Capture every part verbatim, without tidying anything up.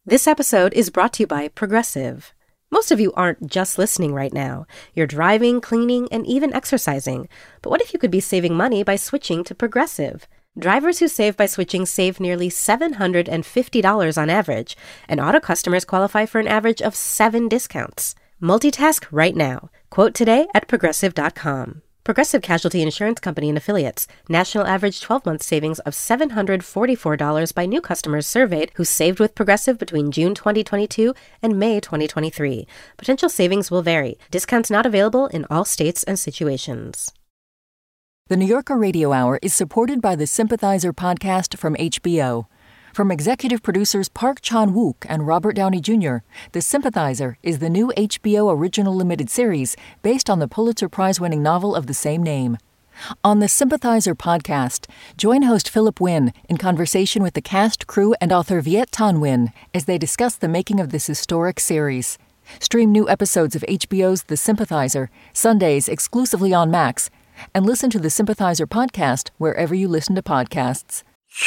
This episode is brought to you by Progressive. Most of you aren't just listening right now. You're driving, cleaning, and even exercising. But what if you could be saving money by switching to Progressive? Drivers who save by switching save nearly seven hundred fifty dollars on average, and auto customers qualify for an average of seven discounts. Multitask right now. Quote today at progressive dot com. Progressive Casualty Insurance Company and Affiliates. National average twelve-month savings of seven hundred forty-four dollars by new customers surveyed who saved with Progressive between June twenty twenty-two and May twenty twenty-three. Potential savings will vary. Discounts not available in all states and situations. The New Yorker Radio Hour is supported by the Sympathizer podcast from H B O. From executive producers Park Chan-wook and Robert Downey Junior, The Sympathizer is the new H B O original limited series based on the Pulitzer Prize-winning novel of the same name. On the Sympathizer podcast, join host Philip Wynn in conversation with the cast, crew, and author Viet Thanh Nguyen as they discuss the making of this historic series. Stream new episodes of H B O's The Sympathizer, Sundays exclusively on Max, and listen to the Sympathizer podcast wherever you listen to podcasts.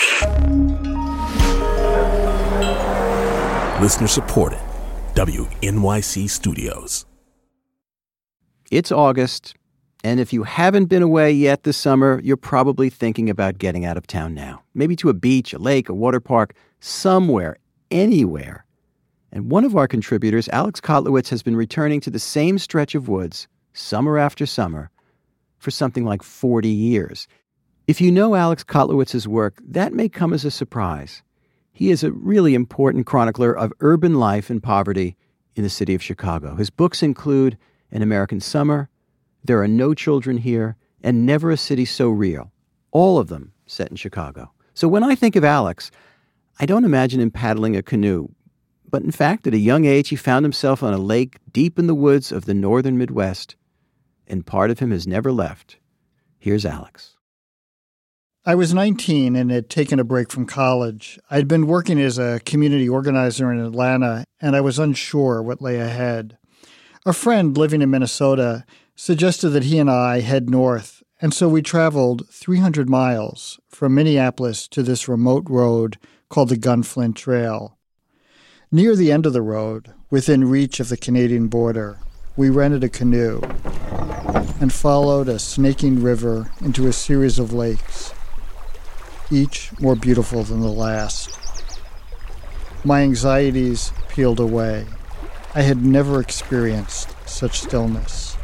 Listener supported. W N Y C Studios. It's August, and if you haven't been away yet this summer, you're probably thinking about getting out of town now. Maybe to a beach, a lake, a water park, somewhere, anywhere. And one of our contributors, Alex Kotlowitz, has been returning to the same stretch of woods, summer after summer, for something like forty years. If you know Alex Kotlowitz's work, that may come as a surprise. He is a really important chronicler of urban life and poverty in the city of Chicago. His books include An American Summer, There Are No Children Here, and Never a City So Real, all of them set in Chicago. So when I think of Alex, I don't imagine him paddling a canoe. But in fact, at a young age, he found himself on a lake deep in the woods of the northern Midwest, and part of him has never left. Here's Alex. I was nineteen and had taken a break from college. I'd been working as a community organizer in Atlanta, and I was unsure what lay ahead. A friend living in Minnesota suggested that he and I head north, and so we traveled three hundred miles from Minneapolis to this remote road called the Gunflint Trail. Near the end of the road, within reach of the Canadian border, we rented a canoe and followed a snaking river into a series of lakes, each more beautiful than the last. My anxieties peeled away. I had never experienced such stillness.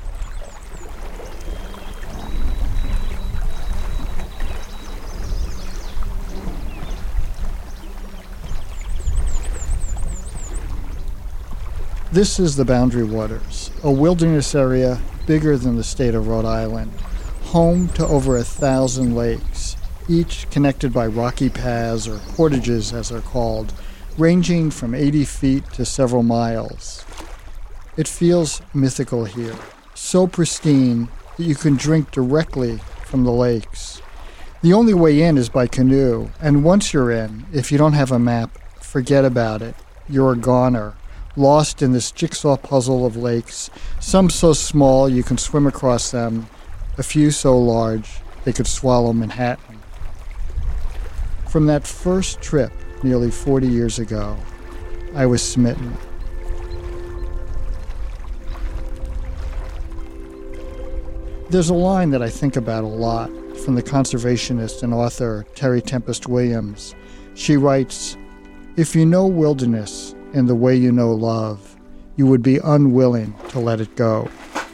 This is the Boundary Waters, a wilderness area bigger than the state of Rhode Island, home to over a thousand lakes, each connected by rocky paths, or portages as they're called, ranging from eighty feet to several miles. It feels mythical here, so pristine that you can drink directly from the lakes. The only way in is by canoe, and once you're in, if you don't have a map, forget about it. You're a goner, lost in this jigsaw puzzle of lakes, some so small you can swim across them, a few so large they could swallow Manhattan. From that first trip nearly forty years ago, I was smitten. There's a line that I think about a lot from the conservationist and author Terry Tempest Williams. She writes, "If you know wilderness in the way you know love, you would be unwilling to let it go."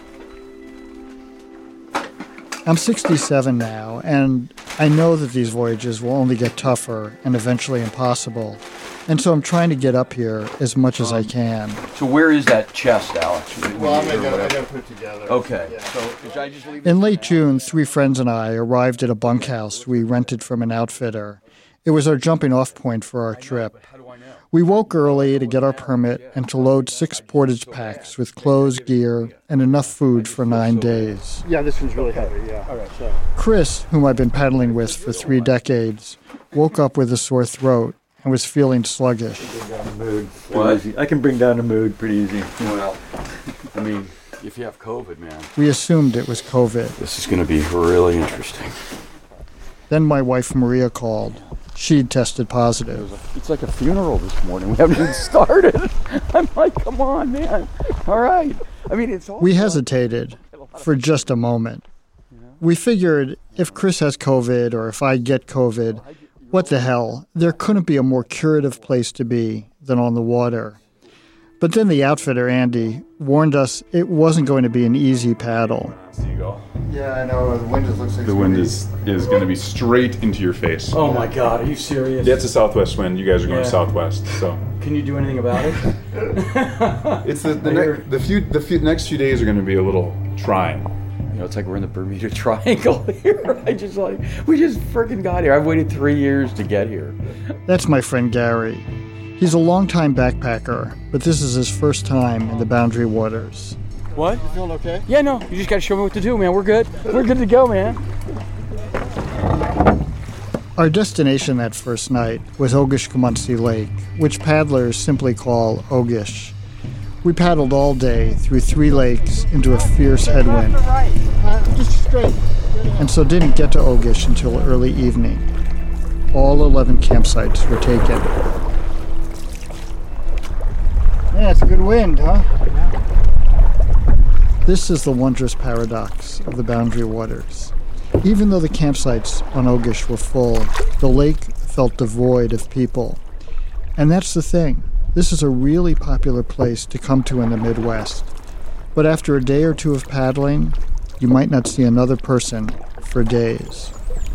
I'm sixty-seven now, and I know that these voyages will only get tougher and eventually impossible. And so I'm trying to get up here as much as um, I can. So where is that chest, Alex? Well, I'm going to put it together. Okay. Yeah. So should I just leave In late June, three friends and I arrived at a bunkhouse we rented from an outfitter. It was our jumping-off point for our trip. We woke early to get our permit and to load six portage packs with clothes, gear, and enough food for nine days. Yeah, this one's really heavy, yeah. All right, so. Chris, whom I've been paddling with for three decades, woke up with a sore throat and was feeling sluggish. What? I can bring down the mood pretty easy. Well, I mean, if you have COVID, man. We assumed it was COVID. This is going to be really interesting. Then my wife Maria called. She'd tested It positive. was a, it's like a funeral this morning. We haven't even started. I'm like, come on, man. All right. I mean, it's all. We hesitated for just a moment. We figured if Chris has COVID or if I get COVID, what the hell? There couldn't be a more curative place to be than on the water. But then the outfitter, Andy, warned us it wasn't going to be an easy paddle. Seagull. Yeah, I know. The wind just looks like The wind is, is going to be straight into your face. Oh my God, are you serious? That's a southwest wind. You guys are going Yeah. southwest, so. Can you do anything about it? It's the the, ne- the few the few next few days are going to be a little trying. You know, it's like we're in the Bermuda Triangle here. I just like, we just freaking got here. I've waited three years to get here. That's my friend Gary. He's a longtime backpacker, but this is his first time in the Boundary Waters. What? You feeling okay? Yeah, no. You just got to show me what to do, man. We're good. We're good to go, man. Our destination that first night was Ogishkamunsi Lake, which paddlers simply call Ogish. We paddled all day through three lakes into a fierce headwind. Just straight. And so didn't get to Ogish until early evening. All eleven campsites were taken. Yeah, it's a good wind, huh? This is the wondrous paradox of the Boundary Waters. Even though the campsites on Ogish were full, the lake felt devoid of people. And that's the thing. This is a really popular place to come to in the Midwest. But after a day or two of paddling, you might not see another person for days.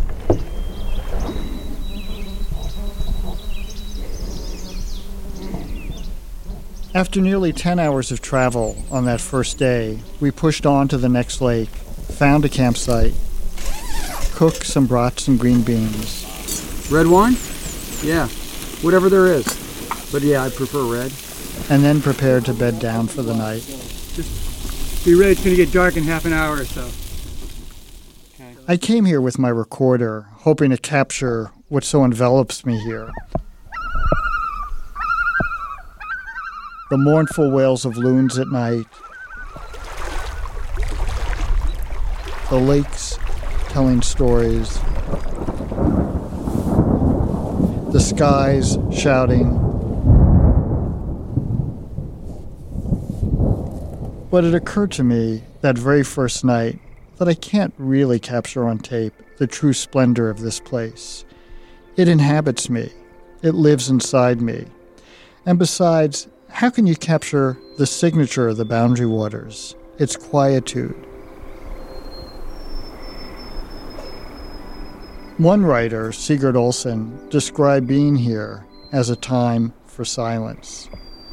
After nearly ten hours of travel on that first day, we pushed on to the next lake, found a campsite, cooked some brats and green beans. Red wine? Yeah, whatever there is. But yeah, I prefer red. And then prepared to bed down for the night. Just be ready, it's going to get dark in half an hour or so. Okay. I came here with my recorder, hoping to capture what so envelops me here. The mournful wails of loons at night, the lakes telling stories, the skies shouting. But it occurred to me that very first night that I can't really capture on tape the true splendor of this place. It inhabits me. It lives inside me. And besides, how can you capture the signature of the Boundary Waters, its quietude? One writer, Sigurd Olsen, described being here as a time for silence.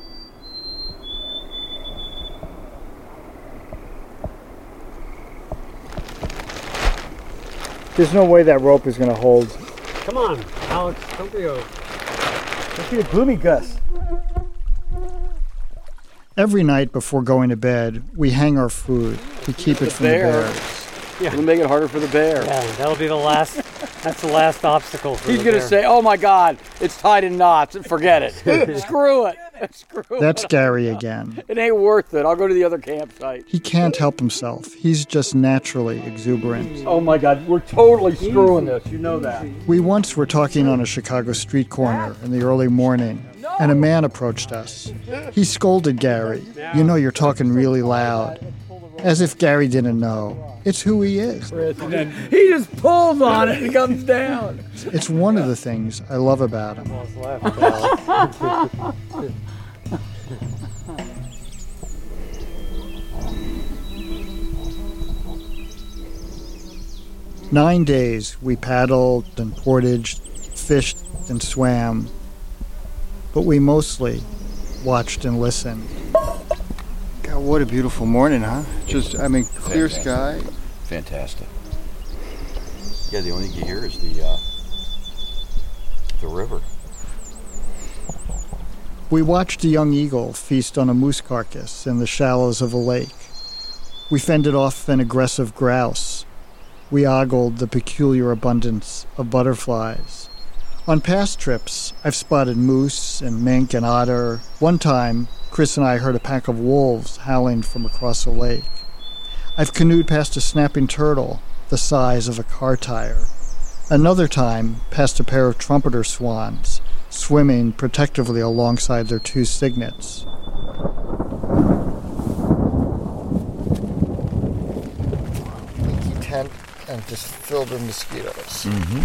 There's no way that rope is going to hold. Come on, Alex, don't be a... Don't be a gloomy Gus. Every night before going to bed, we hang our food to keep it from the bears. Yeah. It'll make it harder for the bear. Yeah, that'll be the last, that's the last obstacle for He's the going to bear. say, oh my God, it's tied in knots. Forget it. Screw it. Screw That's it. Gary again. It ain't worth it. I'll go to the other campsite. He can't help himself. He's just naturally exuberant. Oh my God, we're totally screwing this. You know that. We once were talking on a Chicago street corner in the early morning, and a man approached us. He scolded Gary. You know, you're talking really loud. As if Gary didn't know. It's who he is. And then he just pulls on it and comes down. It's one of the things I love about him. Nine days we paddled and portaged, fished and swam, but we mostly watched and listened. God, what a beautiful morning, huh? Just, I mean, clear Fantastic. sky. Fantastic. Yeah, the only thing you hear is the uh, the river. We watched a young eagle feast on a moose carcass in the shallows of a lake. We fended off an aggressive grouse. We ogled the peculiar abundance of butterflies. On past trips, I've spotted moose and mink and otter. One time, Chris and I heard a pack of wolves howling from across a lake. I've canoed past a snapping turtle the size of a car tire. Another time, past a pair of trumpeter swans, swimming protectively alongside their two cygnets. Leaky tent and just filled with mosquitoes. Mm-hmm.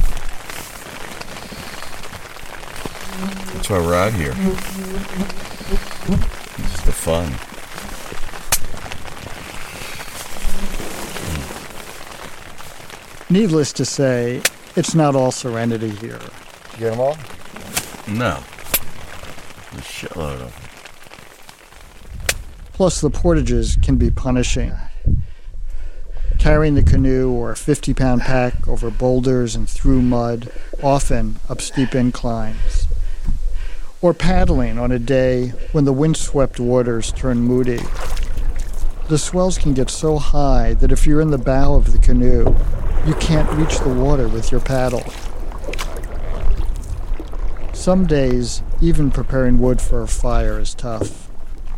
That's why we're out here. It's the fun. Needless to say, it's not all serenity here. You get them all? No. A shitload of them. Plus, the portages can be punishing. Carrying the canoe or a fifty-pound pack over boulders and through mud, often up steep inclines. Or paddling on a day when the windswept waters turn moody. The swells can get so high that if you're in the bow of the canoe, you can't reach the water with your paddle. Some days, even preparing wood for a fire is tough.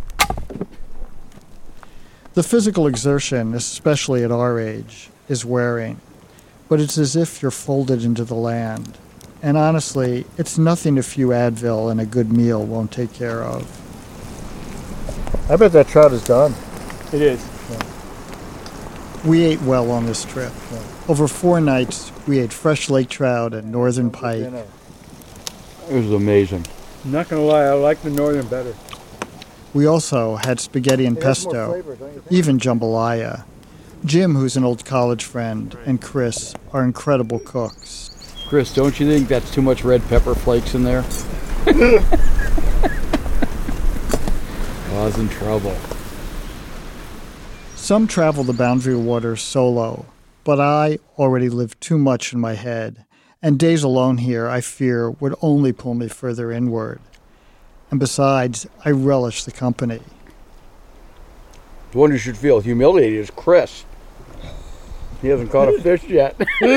The physical exertion, especially at our age, is wearing, but it's as if you're folded into the land. And honestly, it's nothing a few Advil and a good meal won't take care of. I bet that trout is done. It is. Yeah. We ate well on this trip. Yeah. Over four nights, we ate fresh lake trout and northern pike. It was amazing. I'm not going to lie, I like the northern better. We also had spaghetti and pesto, flavor, even jambalaya. Jim, who's an old college friend, and Chris are incredible cooks. Chris, don't you think that's too much red pepper flakes in there? Causing trouble. Some travel the Boundary Waters solo, but I already live too much in my head, and days alone here, I fear, would only pull me further inward. And besides, I relish the company. The one who should feel humiliated is Chris. He hasn't caught a fish yet.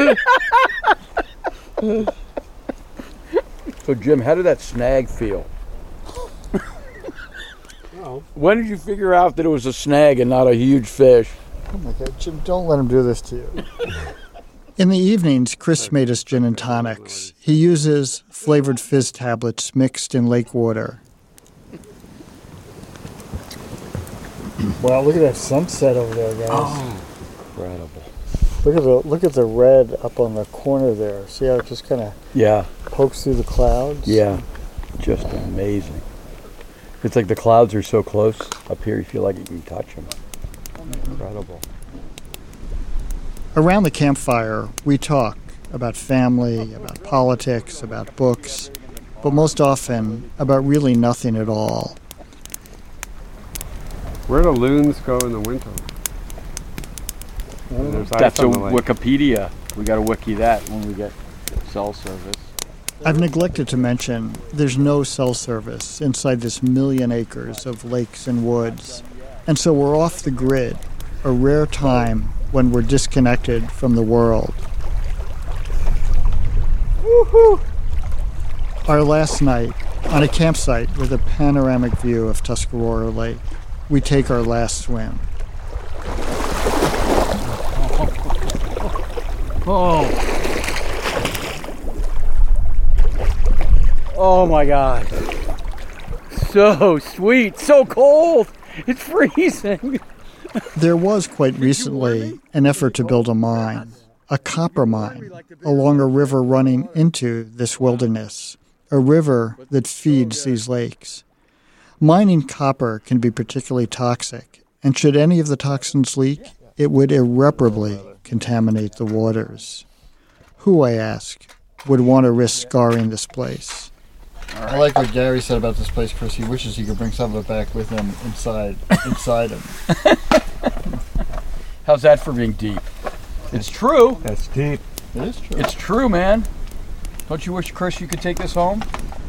So, Jim, how did that snag feel? Oh. When did you figure out that it was a snag and not a huge fish? Oh my God, Jim, don't let him do this to you. In the evenings, Chris made us gin and tonics. He uses flavored fizz tablets mixed in lake water. Wow, look at that sunset over there, guys. Oh, incredible. Look at the look at the red up on the corner there. See how it just kind of yeah pokes through the clouds? Yeah, just amazing. It's like the clouds are so close. Up here, you feel like you can touch them. Incredible. Around the campfire, we talk about family, about politics, about books, but most often about really nothing at all. Where do loons go in the winter? That's a Wikipedia. We got to wiki that when we get cell service. I've neglected to mention there's no cell service inside this million acres of lakes and woods, and so we're off the grid, a rare time when we're disconnected from the world. Woohoo! Our last night, on a campsite with a panoramic view of Tuscarora Lake, we take our last swim. Oh. Oh my God. So sweet, so cold. It's freezing. There was quite recently an effort to build a mine, a copper mine, along a river running into this wilderness, a river that feeds these lakes. Mining copper can be particularly toxic, and should any of the toxins leak, it would irreparably contaminate the waters. Who, I ask, would want to risk scarring this place? I like what Gary said about this place, Chris. He wishes he could bring some of it back with him inside inside him. How's that for being deep? It's true. That's deep. It is true. It's true, man. Don't you wish, Chris, you could take this home?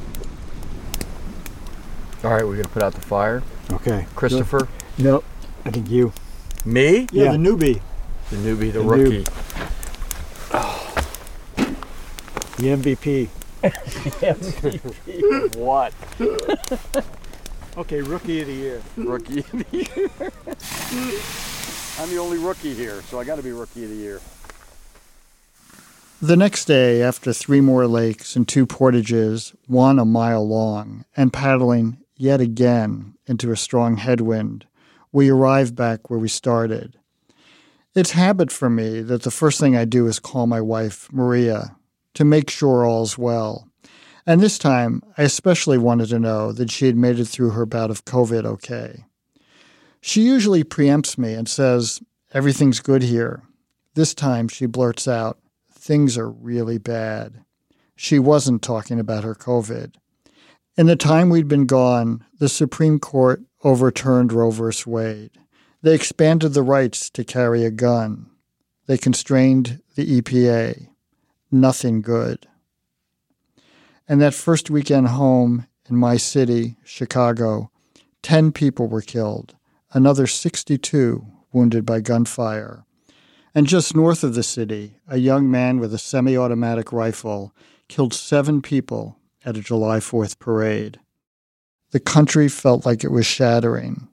All right, we're going to put out the fire. Okay. Christopher? No, I think you. Me? Yeah, the newbie. The newbie, the, The rookie. Oh. The M V P. M V P of what? Okay, rookie of the year. Rookie of the year. I'm the only rookie here, so I got to be rookie of the year. The next day, after three more lakes and two portages, one a mile long, and paddling yet again into a strong headwind, we arrive back where we started. It's habit for me that the first thing I do is call my wife, Maria, to make sure all's well. And this time, I especially wanted to know that she had made it through her bout of COVID okay. She usually preempts me and says, "Everything's good here." This time, she blurts out, "Things are really bad." She wasn't talking about her COVID. In the time we'd been gone, the Supreme Court overturned Roe versus Wade. They expanded the rights to carry a gun. They constrained the E P A. Nothing good. And that first weekend home in my city, Chicago, ten people were killed, another sixty-two wounded by gunfire. And just north of the city, a young man with a semi-automatic rifle killed seven people at a July fourth parade. The country felt like it was shattering.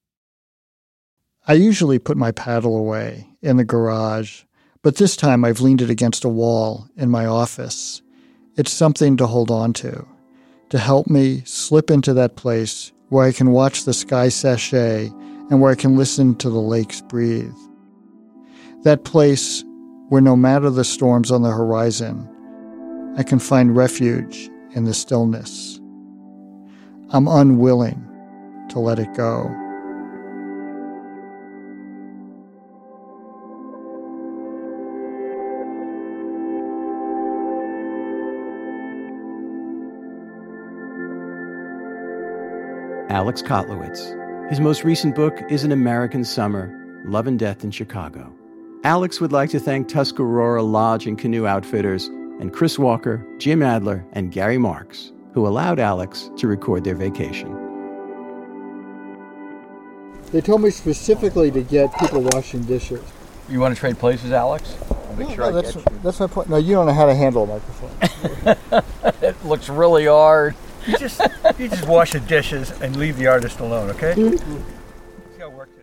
I usually put my paddle away in the garage, but this time I've leaned it against a wall in my office. It's something to hold on to, to help me slip into that place where I can watch the sky sachet and where I can listen to the lakes breathe. That place where no matter the storms on the horizon, I can find refuge in the stillness. I'm unwilling to let it go. Alex Kotlowitz. His most recent book is An American Summer, Love and Death in Chicago. Alex would like to thank Tuscarora Lodge and Canoe Outfitters and Chris Walker, Jim Adler, and Gary Marks, who allowed Alex to record their vacation. They told me specifically to get people washing dishes. You want to trade places, Alex? I'll make no, sure no, I that's, get you. That's my point. No, you don't know how to handle a microphone. It looks really hard. You just you just wash the dishes and leave the artist alone, okay? Let's go work today.